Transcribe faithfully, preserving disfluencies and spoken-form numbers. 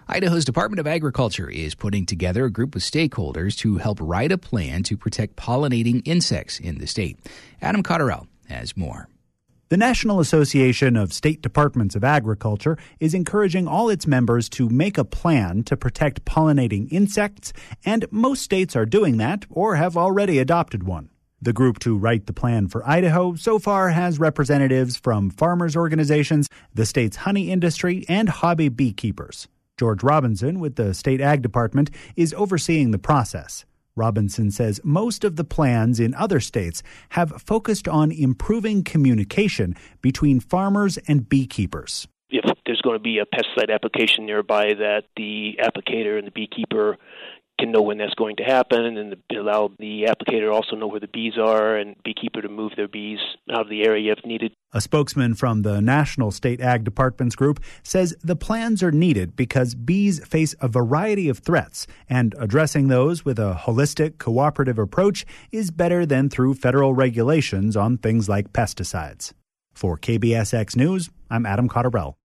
Idaho's Department of Agriculture is putting together a group of stakeholders to help write a plan to protect pollinating insects in the state. Adam Cotterell has more. The National Association of State Departments of Agriculture is encouraging all its members to make a plan to protect pollinating insects, and most states are doing that or have already adopted one. The group to write the plan for Idaho so far has representatives from farmers' organizations, the state's honey industry, and hobby beekeepers. George Robinson with the State Ag Department is overseeing the process. Robinson says most of the plans in other states have focused on improving communication between farmers and beekeepers. If there's going to be a pesticide application nearby, that the applicator and the beekeeper can know when that's going to happen, and allow the applicator to also know where the bees are and beekeeper to move their bees out of the area if needed. A spokesman from the National State Ag Departments Group says the plans are needed because bees face a variety of threats, and addressing those with a holistic, cooperative approach is better than through federal regulations on things like pesticides. For K B S X News, I'm Adam Cotterell.